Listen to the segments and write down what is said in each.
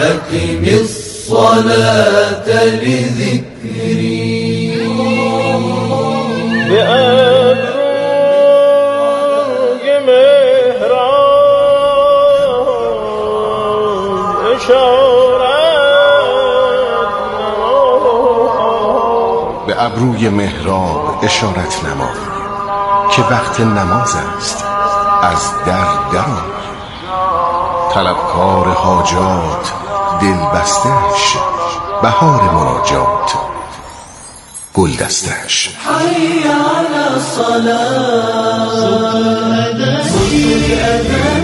أقم الصلاة لذكري بأبروی مهران اشارت به ابروی محراب اشارت نما که وقت نماز است، از در درآی. طلبکار حاجات دل بستش، بهار مناجات گل دستش. حي على الصلاة صوت الأذان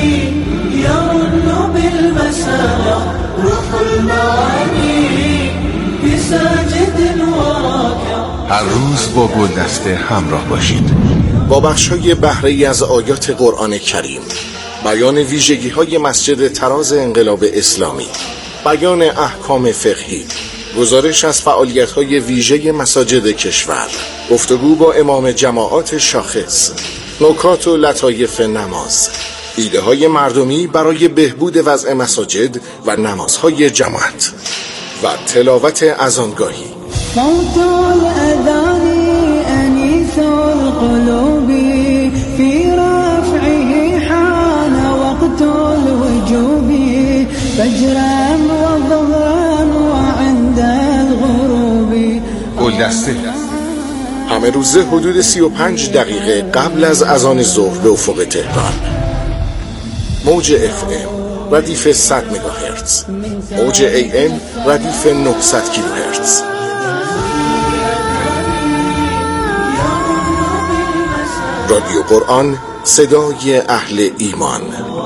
يرن بالمسامع روح المعاني بساجد وراكع. هر روز با گل دسته همراه باشید. با بخش‌های بهره‌ای از آیات قرآن کریم، بیان ویژگی‌های مسجد تراز انقلاب اسلامی، بیان احکام فقهی، گزارش از فعالیت‌های ویژه مساجد کشور، گفتگو با امام جماعات شاخص، نکات و لطایف نماز، ایده‌های مردمی برای بهبود وضع مساجد و نمازهای جماعت و تلاوت اذانگاهی. صوت الأذان أنيس القلوب في رفعه حان وقت الوجوب فجرا وظهرا وعند الغروب. گلدسته همه روزه حدود 35 دقیقه قبل از اذان ظهر به افق تهران. موج FM ردیف 100 مگاهرتز، موج AM ردیف 900 کیلوهرتز. رادیو قرآن، صدای اهل ایمان.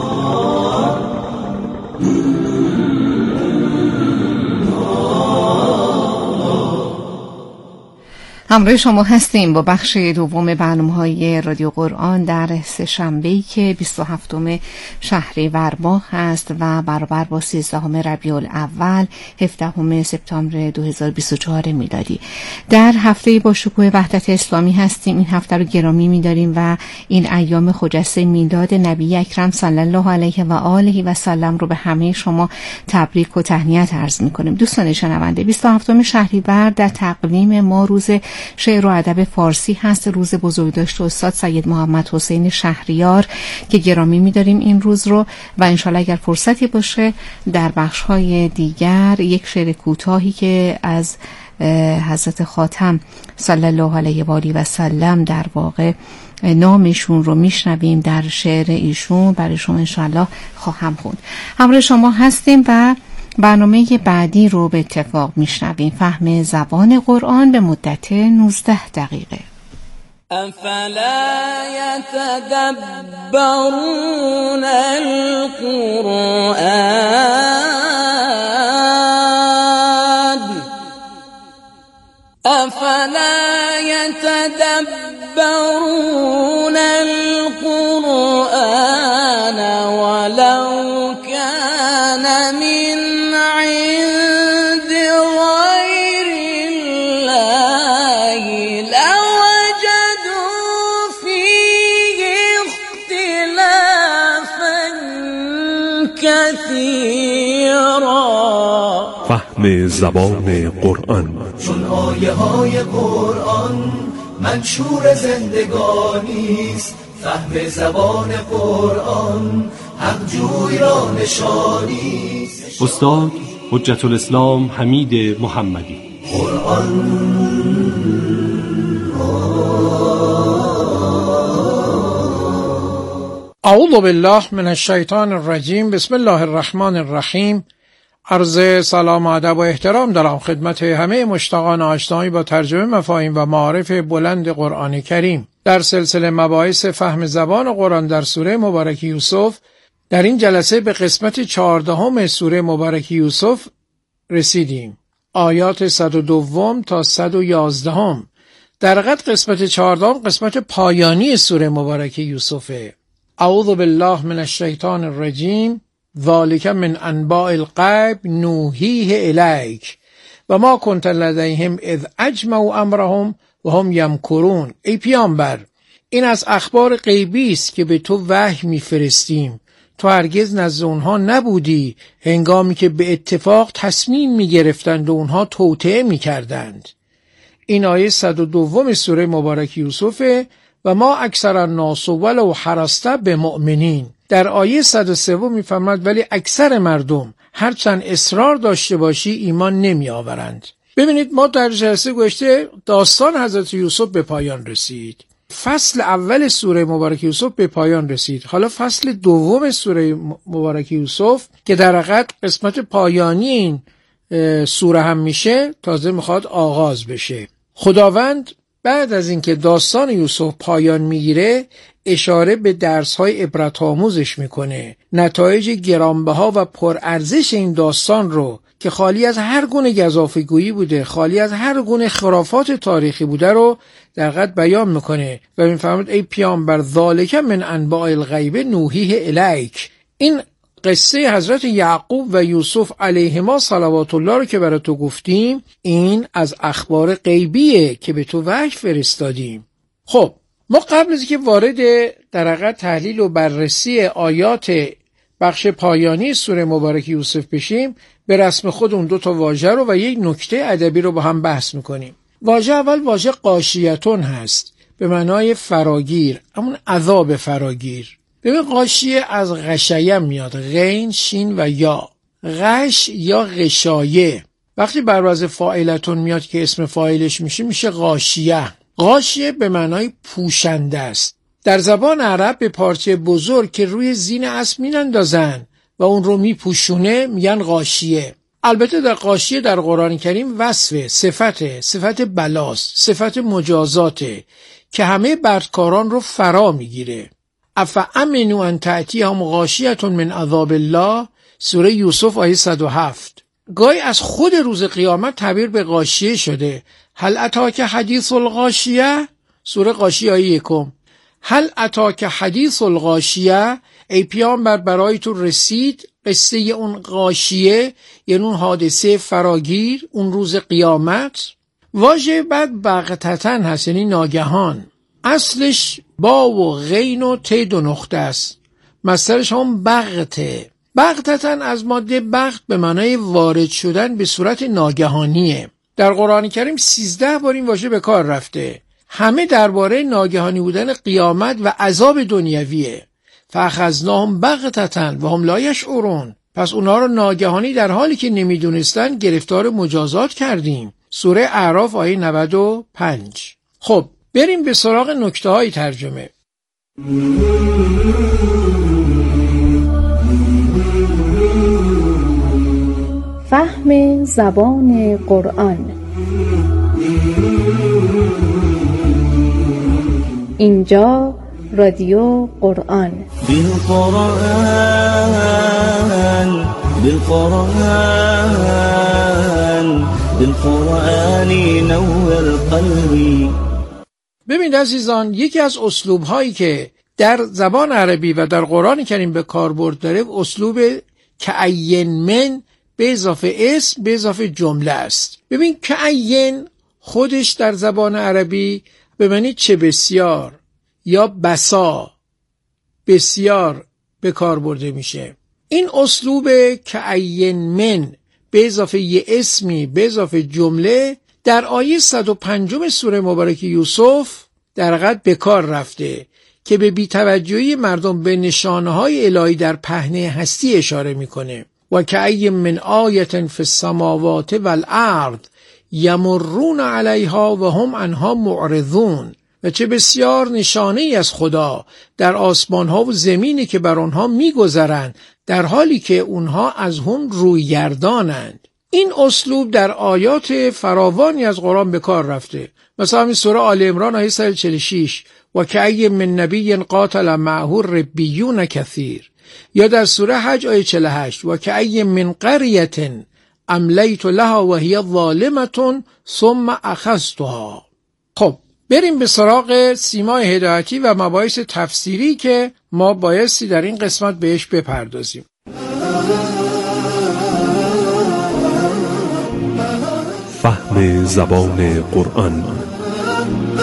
همراه شما هستیم با بخش دوم برنامه‌های رادیو قرآن در سه‌شنبه‌ای که 27 شهریور ماه است و برابر با 13 ربیع الاول 17 سپتامبر 2024 میلادی. در هفته با شکوه وحدت اسلامی هستیم. این هفته رو گرامی می‌داریم و این ایام خجسته میلاد نبی اکرم صلی الله علیه و آله و سلم رو به همه شما تبریک و تهنیت عرض می‌کنیم. دوستان شنونده، 27 شهریور در تقویم ما روز شعر و ادب فارسی هست، روز بزرگداشت استاد سید محمد حسین شهریار که گرامی می‌داریم این روز رو و انشالله اگر فرصتی باشه در بخش‌های دیگر یک شعر کوتاهی که از حضرت خاتم صلی الله علیه و آله و سلم در واقع نامشون رو میشنویم در شعر ایشون برای شما انشالله خواهم خوند. همراه شما هستیم و برنامه بعدی رو به اتفاق میشنویم، فهم زبان قرآن به مدت 19 دقیقه. افلا یتدبرون القرآن افلا یتدبرون القرآن ولو كان من عند غير الله لوجدوا فيه اختلافا كثيرا. فهم زبان قرآن. چون آیه های قرآن منشور زندگانی است، فهم زبان قرآن حق جوی را نشانی است. استاد حجت الاسلام حمید محمدی. قرآن اعوذ بالله من الشیطان الرجیم. بسم الله الرحمن الرحیم. عرض سلام و ادب و احترام دارم خدمت همه مشتاقان آشنایی با ترجمه مفاهیم و معارف بلند قرآن کریم. در سلسله مباحث فهم زبان قرآن در سوره مبارک یوسف، در این جلسه به قسمت 14 سوره مبارک یوسف رسیدیم. آیات 102 تا 111. در حقیقت قسمت 14 قسمت پایانی سوره مبارک یوسفه. اعوذ بالله من الشیطان الرجیم. ذالک من انباء الغیب نوحیه الیک و ما کنت لدیهم اذ اجمعوا امرهم و هم یمکرون. ای پیامبر، این از اخبار غیبی است که به تو وحی میفرستیم تو هرگز نزد اونها نبودی هنگامی که به اتفاق تصمیم میگرفتند و اونها توطئه میکردند. این آیه 102 سوره مبارک یوسفه و ما اکثر الناس ولو حرصت بمؤمنین. در آیه 103 میفرماید ولی اکثر مردم هرچند اصرار داشته باشی ایمان نمی آورند. ببینید ما در جلسه گذشته داستان حضرت یوسف به پایان رسید. فصل اول سوره مبارک یوسف به پایان رسید. حالا فصل دوم سوره مبارک یوسف که در حقیقت قسمت پایانی این سوره هم میشه تازه میخواد آغاز بشه. خداوند بعد از اینکه داستان یوسف پایان میگیره اشاره به درس‌های عبرت‌آموزش میکنه. نتایج گرانبها و پرارزش این داستان رو که خالی از هر گونه گزافه‌گویی بوده، خالی از هر گونه خرافات تاریخی بوده رو در حقیقت بیان میکنه و میفرماید ای پیامبر ذالک من انباء الغیب نوحیه الیک. این قصه حضرت یعقوب و یوسف علیهما صلوات الله رو که برای تو گفتیم این از اخبار غیبیه که به تو وحی فرستادیم. خب ما قبل از اینکه وارد در حقیقت تحلیل و بررسی آیات بخش پایانی سوره مبارک یوسف بشیم به رسم خود اون 2 واژه رو و یک نکته ادبی رو با هم بحث میکنیم. واژه اول واژه غاشیتون هست به معنای فراگیر، همون عذاب فراگیر. ببین غاشیه از غشیه میاد، غین شین و یا، غش یا غشایه. وقتی بر وزن فاعلتون میاد که اسم فاعلش میشه غاشیه. غاشیه به معنای پوشنده است. در زبان عرب به پارچه بزرگ که روی زین اسب میاندازن و اون رو میپوشونه میگن غاشیه. البته در غاشیه در قرآن کریم وصف صفت بلاست، صفت مجازاته که همه بدکاران رو فرا میگیره. افامنوا ان تأتیهم غاشیة من عذاب الله سوره یوسف آیه 107. گاهی از خود روز قیامت تعبیر به غاشیه شده. هل اتاک حدیث الغاشیه سوره غاشیه آیه 1. هل اتاک حدیث الغاشیه ای پیامبر برای تو رسید قصه اون غاشیه یعنی اون حادثه فراگیر اون روز قیامت. واژه بعد بغتتن هست یعنی ناگهان. اصلش با و غین و ت 2 نقطه است. مصدرش هم بغته. بغتتن از ماده بغت به معنای وارد شدن به صورت ناگهانیه. در قرآن کریم 13 بار این واژه به کار رفته. همه درباره ناگهانی بودن قیامت و عذاب دنیویه. فاخذناهم بغتتن و هم لا یشعرون. پس اونها رو ناگهانی در حالی که نمیدونستن گرفتار مجازات کردیم. سوره اعراف آیه 95. خب بریم به سراغ نکته‌های ترجمه. فهم زبان قرآن. اینجا رادیو قرآن. بالقرآن نور قلبی. ببینید عزیزان یکی از اسلوب هایی که در زبان عربی و در قرآن کریم به کاربرد داره اسلوب کعین من به اضافه اسم به اضافه جمله است. ببین کعین خودش در زبان عربی به معنی چه بسیار یا بسا بسیار به کار برده میشه. این اسلوب کعین من به اضافه یه اسمی به اضافه جمله در آیه 105 سوره مبارک یوسف در حقیقت به کار رفته که به بی‌توجهی مردم به نشانه‌های الهی در پهنه هستی اشاره میکنه. و کأی من آیة فی السماوات والارض یمرون علیها و هم عنها معرضون. و چه بسیار نشانه‌ای از خدا در آسمان‌ها و زمینی که بر آنها می‌گذرند در حالی که اونها از هم روی گردانند. این اسلوب در آیات فراوانی از قرآن به کار رفته. مثلا این سوره آل عمران آیه 146 و کأی من نبی قاتل معه ربیون کثیر، یا در سوره حج آیه 48 و کأی من قریة املیت لها و هی ظالمة ثم اخذتها. خب بریم به سراغ سیمای هدایتی و مباحث تفسیری که ما بایستی در این قسمت بهش بپردازیم. فهم زبان قرآن.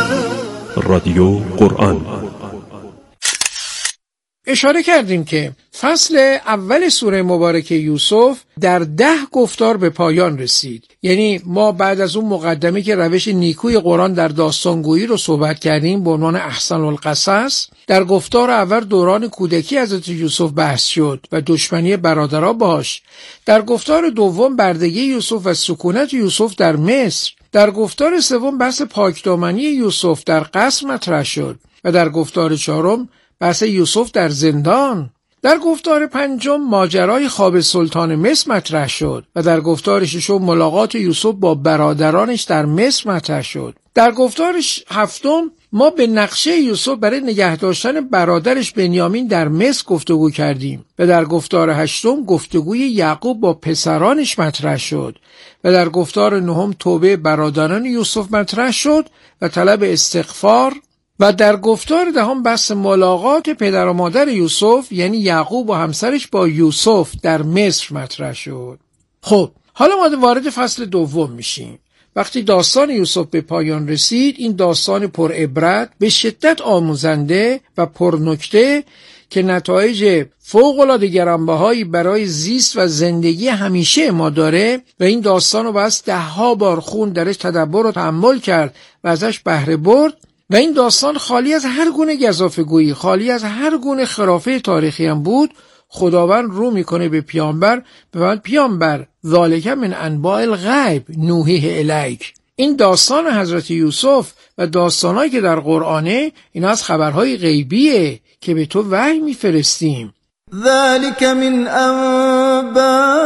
رادیو قرآن. اشاره کردیم که فصل اول سوره مبارکه یوسف در 10 گفتار به پایان رسید. یعنی ما بعد از اون مقدمه که روش نیکوی قرآن در داستانگویی رو صحبت کردیم به عنوان احسن القصص، در گفتار اول دوران کودکی حضرت یوسف بحث شد و دشمنی برادرها باش. در گفتار دوم بردگی یوسف و سکونت یوسف در مصر. در گفتار سوم بحث پاکدامنی یوسف در قصر مطرح شد و در گفتار چهارم بحث یوسف در زندان. در گفتار پنجم ماجرای خواب سلطان مصر مطرح شد و در گفتار ششم ملاقات یوسف با برادرانش در مصر مطرح شد. در گفتار هفتم ما به نقشه یوسف برای نگه داشتن برادرش بنیامین در مصر گفتگو کردیم و در گفتار هشتم گفتگوی یعقوب با پسرانش مطرح شد و در گفتار نهم توبه برادران یوسف مطرح شد و طلب استغفار و در گفتار دهم بحث ملاقات پدر و مادر یوسف یعنی یعقوب و همسرش با یوسف در مصر مطرح شد. خب حالا ما وارد فصل دوم میشیم. وقتی داستان یوسف به پایان رسید، این داستان پر عبرت، به شدت آموزنده و پر نکته که نتایج فوق‌العاده گرانبهایی برای زیست و زندگی همیشه ما داره و این داستان رو بس 10 بار خوند، درش تدبر و تأمل کرد و ازش بهره برد و این داستان خالی از هر گونه گزافه‌گویی، خالی از هر گونه خرافه تاریخی هم بود. خداوند رو میکنه به پیامبر، بفرماید پیامبر ذالک من انباء الغیب نوحیه الیک. این داستان حضرت یوسف و داستانایی که در قرآنه اینا از خبرهای غیبیه که به تو وحی میفرستیم. ذلك من انباء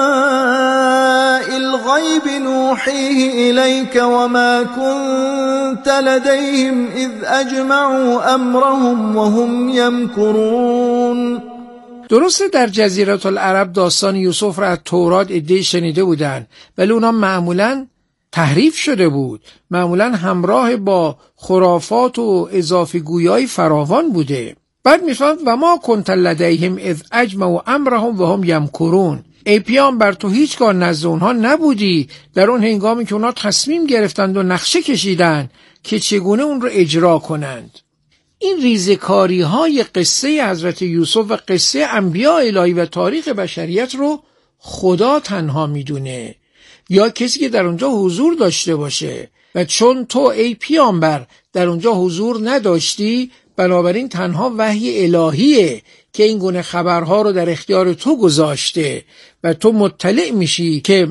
الغیب نوحیه الیک وما كنت لدیهم اذ اجمعوا امرهم وهم یمکرون. درسته در جزیره العرب داستان یوسف را از تورات عده‌ای شنیده بودند، ولی اونا معمولاً تحریف شده بود، معمولاً همراه با خرافات و اضافه گویای فراوان بوده. بعد میفهمد و ما کنت لدیهم اذ اجمعوا امرهم و هم یمکرون. ای پیامبر تو هیچگاه نزد اونها نبودی در اون هنگامی که اونها تصمیم گرفتند و نقشه کشیدند که چگونه اون رو اجرا کنند. این ریزکاری های قصه حضرت یوسف و قصه انبیاء الهی و تاریخ بشریت رو خدا تنها میدونه یا کسی که در اونجا حضور داشته باشه و چون تو ای پیامبر در اونجا حضور نداشتی، بنابراین تنها وحی الهیه که این گونه خبرها رو در اختیار تو گذاشته و تو مطلع میشی که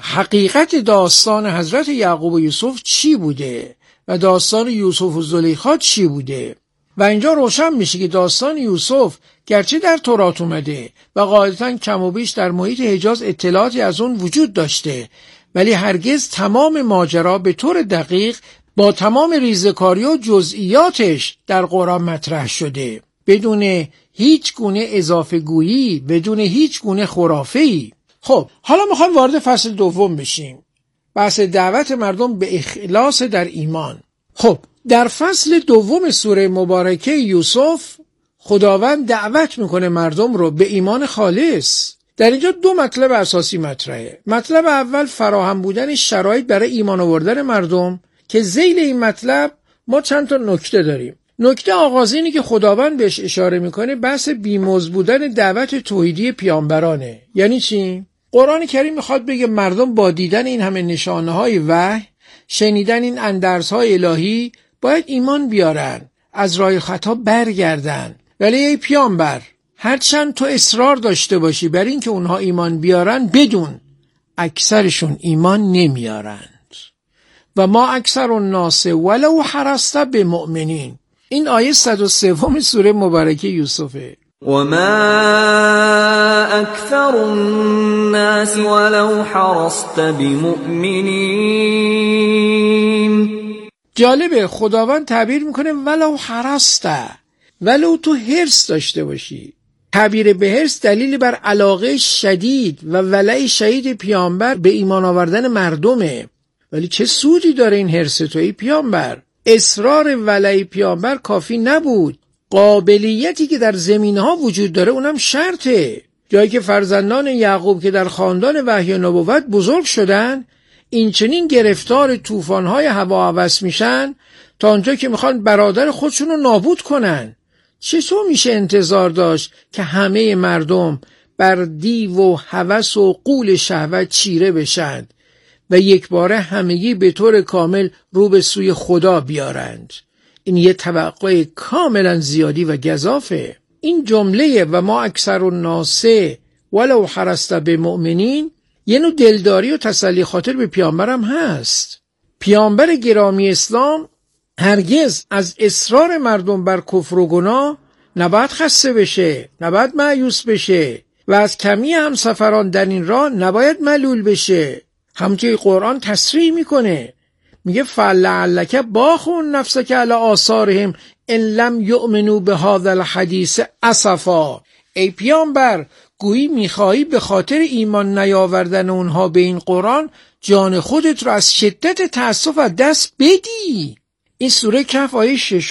حقیقت داستان حضرت یعقوب و یوسف چی بوده و داستان یوسف و زلیخا چی بوده. و اینجا روشن میشه که داستان یوسف گرچه در تورات اومده و قاعدتاً کم و بیش در محیط حجاز اطلاعاتی از اون وجود داشته، ولی هرگز تمام ماجرا به طور دقیق با تمام ریزکاری و جزئیاتش در قرآن مطرح شده، بدون هیچ گونه اضافه گویی، بدون هیچ گونه خرافه‌ای. خب حالا میخوایم وارد فصل دوم بشیم، بحث دعوت مردم به اخلاص در ایمان. خب در فصل دوم سوره مبارکه یوسف خداوند دعوت میکنه مردم رو به ایمان خالص. در اینجا 2 مطلب اساسی مطرحه. مطلب اول فراهم بودن شرایط برای ایمان آوردن مردم که ذیل این مطلب ما چند تا نکته داریم. نکته آغازینی که خداوند بهش اشاره میکنه بحث بیموز بودن دعوت توحیدی پیامبرانه. یعنی چی؟ قرآن کریم میخواد بگه مردم با دیدن این همه نشانه‌های وحی، شنیدن این اندرزهای الهی باید ایمان بیارن، از راه خطا برگردن. ولی ای پیامبر هرچند تو اصرار داشته باشی بر این که اونها ایمان بیارن، بدون اکثرشون ایمان نمیارند. و ما اکثر الناس ولو حرصت بمؤمنین. این آیه 103 سوره مبارکه یوسفه. وما اکثر الناس ولو حرصت بمؤمنین. جالبه خداوند تعبیر میکنه ولو حرصت، ولو تو حرص داشته باشی. تعبیر به حرص دلیل بر علاقه شدید و ولع شدید پیامبر به ایمان آوردن مردمه. ولی چه سودی داره این حرص تو ای پیامبر؟ اصرار ولع پیامبر کافی نبود. قابلیتی که در زمینها وجود داره اونم شرطه. جایی که فرزندان یعقوب که در خاندان وحی و نبوت بزرگ شدن این چنین گرفتار طوفان‌های هوا هوس میشن تا اونجا که میخوان برادر خودشون رو نابود کنن. چطور میشه انتظار داشت که همه مردم بر دیو و هوس و غول شهوت چیره بشند و یک باره همگی به طور کامل رو به سوی خدا بیارند؟ این یه توقع کاملا زیادی و گزافه. این جمله و ما اکثر الناس ولو حرصت بمؤمنین یه نوع دلداری و تسلی خاطر به پیامبرم هست. پیامبر گرامی اسلام هرگز از اصرار مردم بر کفر و گناه نباید خسته بشه، نباید مایوس بشه و از کمی همسفران در این راه نباید ملول بشه. همونطور قرآن تصریح میکنه، میگه فلعلک باخع نفسک علی آثارهم ان لم یؤمنوا بهذا الحدیث اسفا. ای پیامبر، گویی میخواهی به خاطر ایمان نیاوردن اونها به این قرآن جان خودت رو از شدت تأسف از دست بدی. این سوره کهف آیه 6.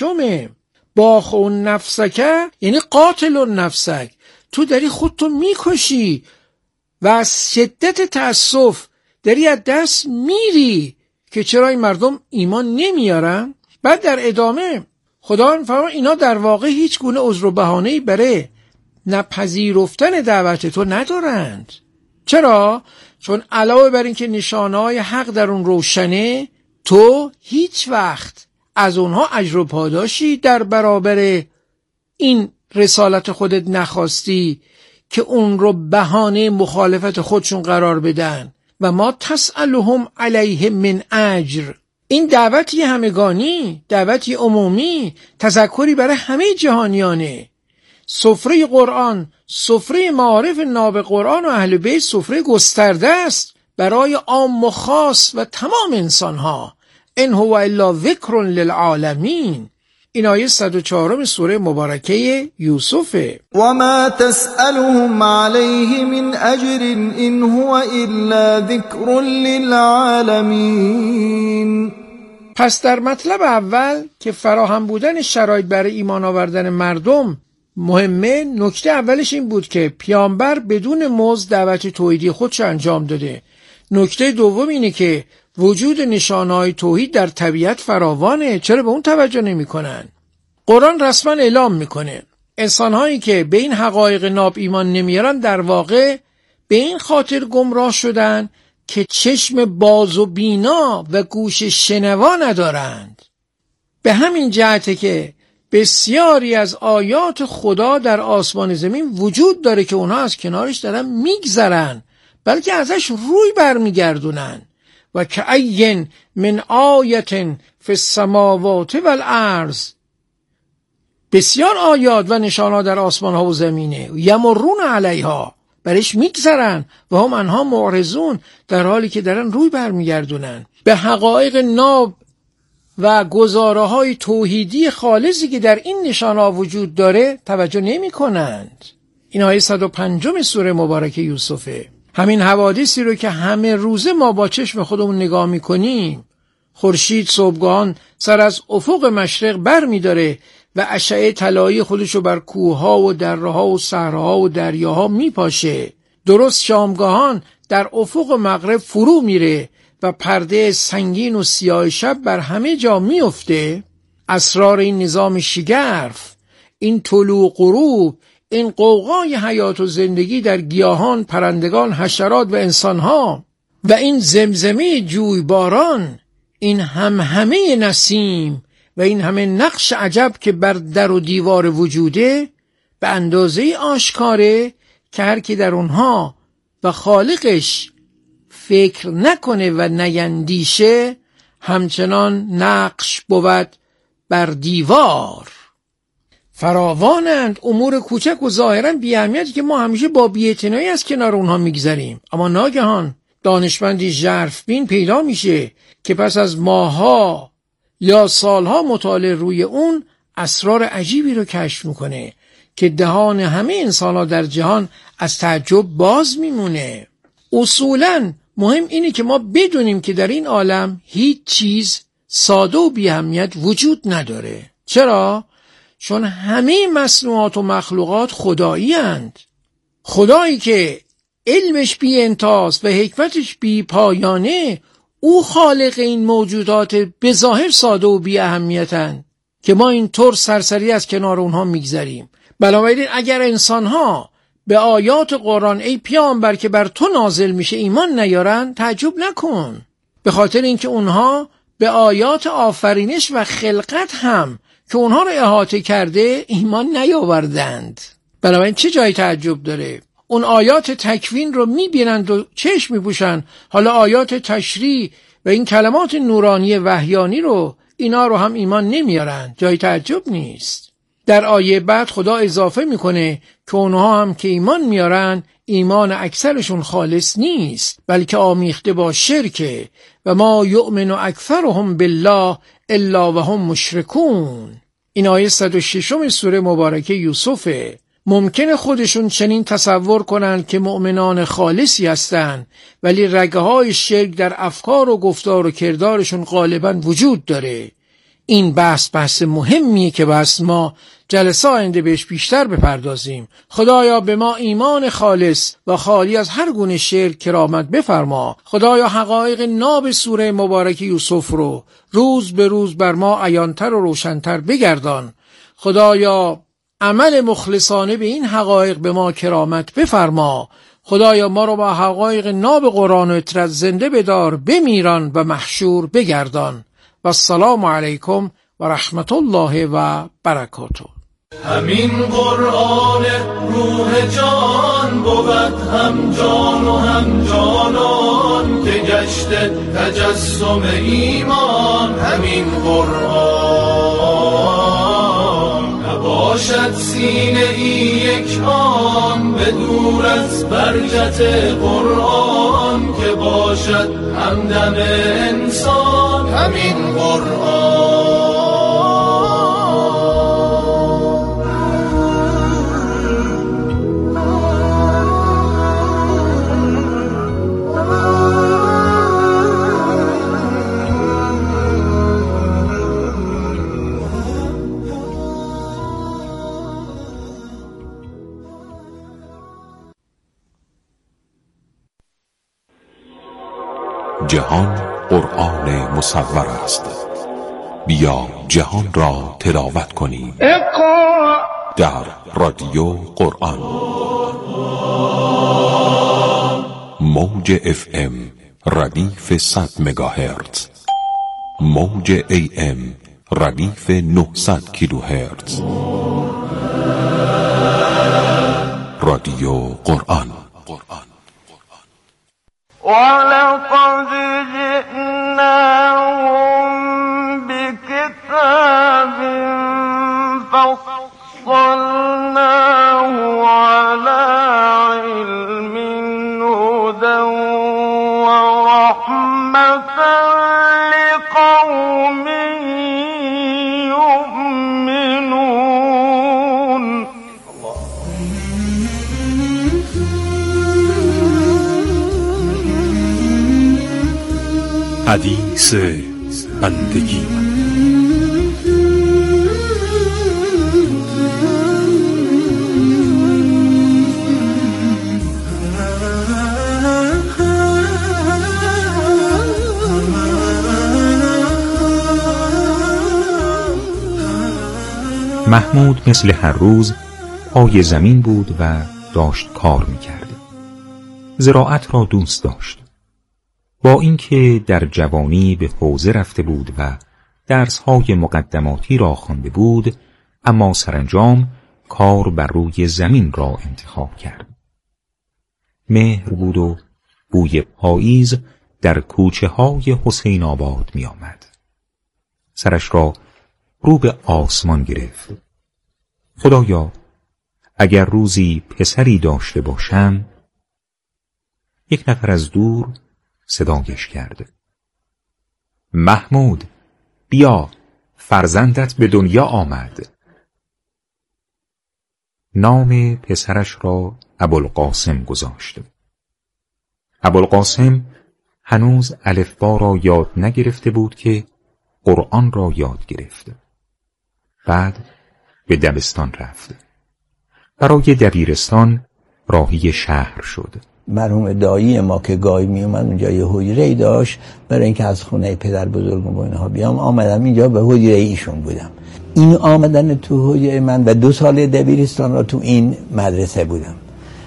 باخع نفسک یعنی قاتل نفسک، تو داری خودتو میکشی و از شدت تأسف داری از دست میری که چرا این مردم ایمان نمیارن. بعد در ادامه خدا فرمان اینا در واقع هیچ گونه عذر و بهانه‌ای برای نپذیرفتن دعوت تو ندارند. چرا؟ چون علاوه بر این که نشانه‌های حق در اون روشنه، تو هیچ وقت از اونها اجر و پاداشی در برابر این رسالت خودت نخواستی که اون رو بهانه مخالفت خودشون قرار بدن. و ما تسألهم علیه من اجر. این دعوتی همگانی، دعوتی عمومی، تذکری برای همه جهانیانه. سفره قرآن، سفره معارف ناب قرآن و اهل بیت سفره گسترده است برای عام و خاص و تمام انسانها. ان هو الا ذکر للعالمین. این آیه 104 سوره مبارکه یوسفه. و ما تسألهم علیه من اجر ان هو الا ذکر للعالمین. پس در مطلب اول که فراهم بودن شرایط برای ایمان آوردن مردم مهمه، نکته اولش این بود که پیامبر بدون مزد دعوت توحیدی خودش انجام داده. نکته دوم اینه که وجود نشانه‌های توحید در طبیعت فراوانه، چرا به اون توجه نمی‌کنن؟ قرآن رسما اعلام میکنه انسان‌هایی که به این حقایق ناب ایمان نمیارن در واقع به این خاطر گمراه شدن که چشم باز و بینا و گوش شنوا ندارند. به همین جهته که بسیاری از آیات خدا در آسمان زمین وجود داره که اونها از کنارش دارن میگذرن، بلکه ازش روی برمیگردونن. و کأین من آیت فی السماوات والارض، بسیار آیات و نشانات در آسمان ها و زمینه، یمرون علیها، برش میگذرن و هم انها معرضون، در حالی که دارن روی برمیگردونن. به حقایق ناب و گزاره های توحیدی خالصی که در این نشانه وجود داره توجه نمی کنند. این آیه 105 سوره مبارکه یوسفه. همین حوادثی رو که همه روزه ما با چشم خودمون نگاه می کنیم، خورشید صبحگاهان سر از افق مشرق بر می داره و اشعه طلایی خودشو بر کوهها و دره‌ها و صحراها و دریاها می پاشه. درست شامگاهان در افق مغرب فرو میره و پرده سنگین و سیاه شب بر همه جا میفته. اسرار این نظام شگرف، این طلوع غروب، این قوقای حیات و زندگی در گیاهان، پرندگان، حشرات و انسانها و این زمزمه جویباران، این همهمه نسیم و این همه نقش عجب که بر در و دیوار وجوده، به اندازه آشکاره که هر کی در اونها و خالقش فکر نکنه و نیندیشه، همچنان نقش بود بر دیوار. فراوانند امور کوچک و ظاهرا بی اهمیتی که ما همیشه با بی‌اعتنایی از کنار اونها میگذریم، اما ناگهان دانشمندی ژرف بین پیدا میشه که پس از ماهها یا سالها مطالعه روی اون اسرار عجیبی رو کشف میکنه که دهان همه انسان‌ها در جهان از تعجب باز میمونه. اصولاً مهم اینه که ما بدونیم که در این عالم هیچ چیز ساده و بی اهمیت وجود نداره. چرا؟ چون همه مصنوعات و مخلوقات خدایی اند. خدایی که علمش بی انتهاست و حکمتش بی پایانه، او خالق این موجودات به ظاهر ساده و بی اهمیتند. که ما اینطور سرسری از کنار اونها میگذریم. بنابراین اگر انسانها به آیات قرآن ای پیامبر که بر تو نازل میشه ایمان نیارن، تعجب نکن، به خاطر اینکه اونها به آیات آفرینش و خلقت هم که اونها رو احاطه کرده ایمان نیاوردند. بنابراین چه جای تعجب داره؟ اون آیات تکوین رو میبینند و چشم میپوشند، حالا آیات تشریع و این کلمات نورانی وحیانی رو اینا رو هم ایمان نمیارن، جای تعجب نیست. در آیه بعد خدا اضافه میکنه که اونها هم که ایمان میارن ایمان اکثرشون خالص نیست، بلکه آمیخته با شرکه و ما یؤمن اکثرهم بالله الا وهم مشرکون. این آیه 106 سوره مبارکه یوسفه. ممکنه خودشون چنین تصور کنن که مؤمنان خالصی هستن، ولی رگه‌های شرک در افکار و گفتار و کردارشون غالباً وجود داره. این بحث مهمیه که بس ما جلسه آینده بهش بیشتر بپردازیم. خدایا به ما ایمان خالص و خالی از هر گونه شرک کرامت بفرما. خدایا حقایق ناب سوره مبارک یوسف رو روز به روز بر ما عیانتر و روشنتر بگردان. خدایا عمل مخلصانه به این حقایق به ما کرامت بفرما. خدایا ما رو با حقایق ناب قرآن و اطرت زنده بدار، بمیران و محشور بگردان. و السلام علیکم و رحمت الله و برکاته. همین قرآن روح جان بود، هم جان و هم جانان که گشته تجسم ایمان. همین قرآن نباشد سینه ای یک آن به دور از برکت قرآن که باشد همدم انسان. همین قرآن جهان قرآن مصور است، بیا جهان را تلاوت کنیم در رادیو قرآن. موج FM ردیف 100 مگاهرتز، موج AM ردیف 900 کیلوهرتز. رادیو قرآن. ولقد جئناهم بكتاب فصلناه على علم هدى ورحمة لقوم يؤمنون. حدیث بندگی. محمود مثل هر روز پای زمین بود و داشت کار میکرد. زراعت را دوست داشت. با اینکه در جوانی به حوزه رفته بود و درس‌های مقدماتی را خوانده بود، اما سرانجام کار بر روی زمین را انتخاب کرد. مهر بود و بوی پاییز در کوچه های حسین آباد می آمد. سرش را رو به آسمان گرفت. خدایا، اگر روزی پسری داشته باشم. یک نفر از دور صدایش کرد. محمود، بیا، فرزندت به دنیا آمد. نام پسرش را ابوالقاسم گذاشت. ابوالقاسم هنوز الفبا را یاد نگرفته بود که قرآن را یاد گرفت. بعد به دبستان رفت. برای دبیرستان راهی شهر شد. مرحوم دایی ما که گاهی می اومد اونجا یه حجره‌ای داشت، برای اینکه از خونه پدر بزرگم و اینها بیام آمدم اینجا، به حجره ایشون بودم. این آمدن تو حجره من و 2 سال دبیرستان را تو این مدرسه بودم.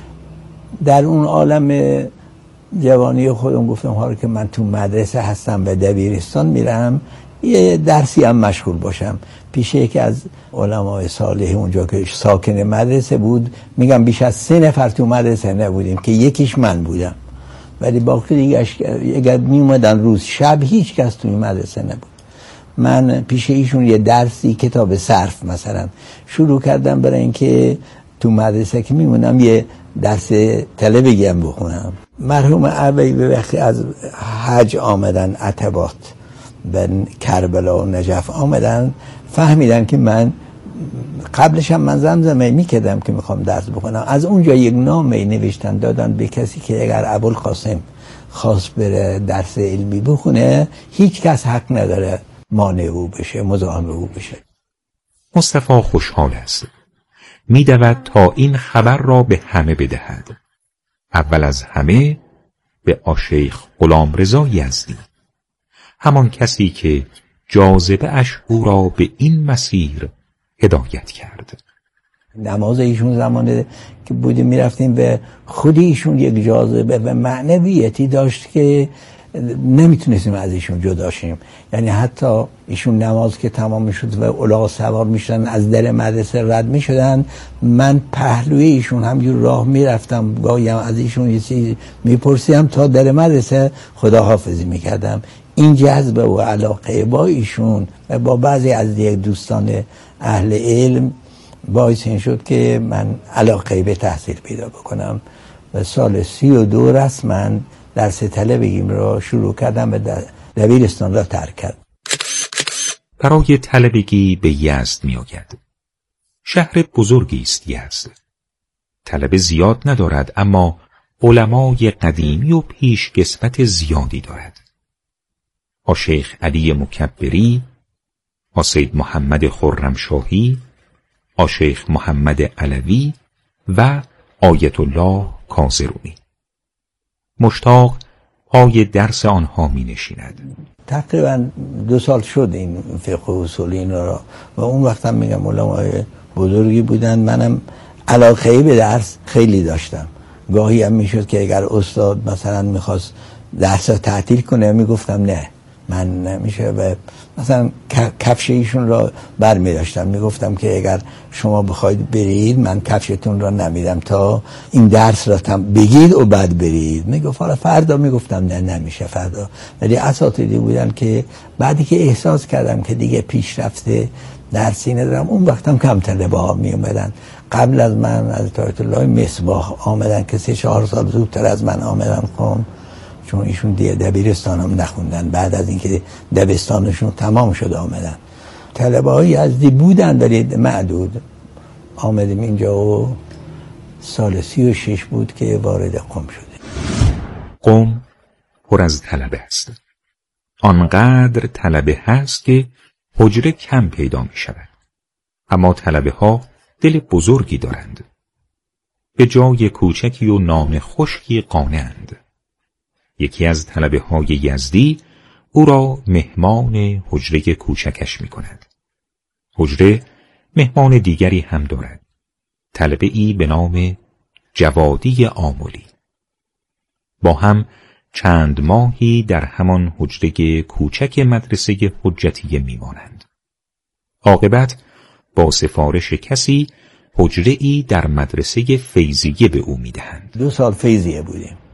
در اون عالم جوانی خودم گفتم حالا که من تو مدرسه هستم و دبیرستان میرم، یه درسی هم مشغول باشم. پیش یکی از علمای صالح اونجا که ساکن مدرسه بود، میگم بیش از 3 نفر تو مدرسه نبودیم که یکیش من بودم، ولی باقی دیگه اگر میومدن روز شب هیچ کس توی مدرسه نبود. من پیش ایشون یه درسی کتاب صرف مثلا شروع کردم، برای اینکه تو مدرسه که میمونم یه درس طلبگی هم بخونم. مرحوم عبایی به وقتی از حج آمدن، عتبات به کربلا و نجف آمدن، فهمیدن که من قبلش هم من زمزمه میکردم که میخوام درس بخونم. از اونجا یک نامه نوشتن دادن به کسی که اگر ابوالقاسم خواست بره درس علمی بخونه، هیچ کس حق نداره مانع او بشه، مزاحم او بشه. مصطفی خوشحال است. می‌دود تا این خبر را به همه بدهد. اول از همه به آشیخ غلامرضا یزدی، همان کسی که جاذبه اش او را به این مسیر هدایت کرد. نماز ایشون زمانه که بودیم میرفتیم به خود ایشون یک جاذبه و معنویتی داشت که نمیتونستیم از ایشون جدا شیم. یعنی حتی ایشون نماز که تمام میشد و الاغ سوار میشدن از در مدرسه رد میشدن، من پهلوی ایشون همجور راه میرفتم، گاهی هم از ایشون یه چیزی میپرسیدم تا در مدرسه خداحافظی میکردم. این جذبه و علاقه با ایشون و با بعضی از دیگه دوستان اهل علم باعث این شد که من علاقه به تحصیل پیدا بکنم و سال 32 رسما درس طلبگیم را شروع کردم و دبیرستان را ترک کردم. برای طلبگی به یزد می آید. شهر بزرگی است یزد. طلبه زیاد ندارد، اما علمای قدیمی و پیشکسوت زیادی دارد. آشیخ علی مکبری، آسید محمد خرمشاهی، آشیخ محمد علوی و آیت الله کازرونی. مشتاق پای درس آنها می نشیند. تقریبا 2 سال شد این فقه اصول اینا را و اون وقت هم میگم علمای بزرگی بودن. منم علاقه به درس خیلی داشتم. گاهی هم میشد که اگر استاد مثلا میخواست درس را تعطیل کنه میگفتم نه من نمیشه و مثلا کفش ایشون را برمی داشتم، میگفتم که اگر شما بخواید برید من کفشتون را نمیدم تا این درس را بگید و بعد برید. میگفت حالا فردا، میگفتم نه نمیشه فردا. ولی اساتیدی بودن که بعدی که احساس کردم که دیگه پیشرفته درسی ندارم، اون وقتم کم طلبه ها می اومدن. قبل از من از آیت الله مصباح آمدن که 3-4 سال زودتر از من آمدن قم، چون ایشون دیگه دبیرستان هم نخوندن، بعد از اینکه دبستانشون تمام شد آمدن. طلبه های یزدی بودن ولی معدود. آمدیم اینجا و سال 36 بود که وارد قم شده. قم پر از طلبه است. آنقدر طلبه هست که حجره کم پیدا می شود. اما طلبه ها دل بزرگی دارند. به جای کوچکی و نان خشکی قانعند. یکی از طلبه های یزدی او را مهمان حجره کوچکش می کند. حجره مهمان دیگری هم دارد. طلبه ای به نام جوادی آملی. با هم چند ماهی در همان حجره کوچک مدرسه حجتیه می مانند. عاقبت با سفارش کسی حجره ای در مدرسه فیضیه به او می دهند. 2 سال فیضیه بودیم.